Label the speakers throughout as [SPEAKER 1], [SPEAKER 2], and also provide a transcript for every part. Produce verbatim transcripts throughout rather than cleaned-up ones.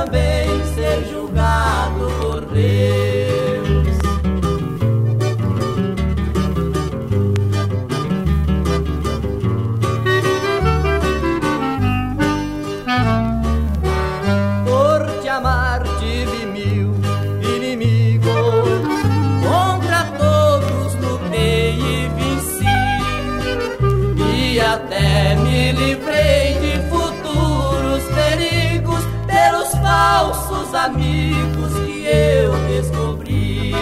[SPEAKER 1] também ser julgado por Deus. Por te amar tive mil inimigos, contra todos lutei e venci, e até me livrei de futuros perigos pelos falsos amigos que eu descobri.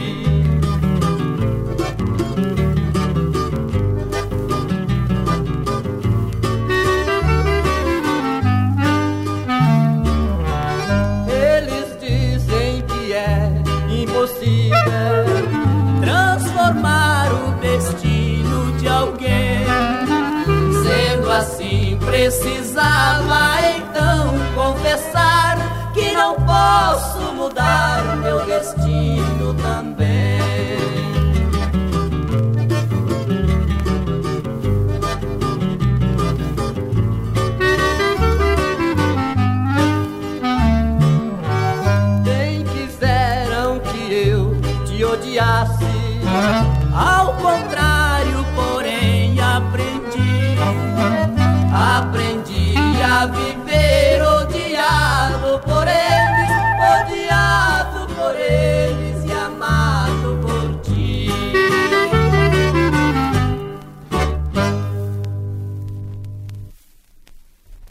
[SPEAKER 1] Eles dizem que é impossível transformar o destino de alguém. Sendo assim, precisava então confessar que não posso mudar meu destino também. Bem quiseram que eu te odiasse,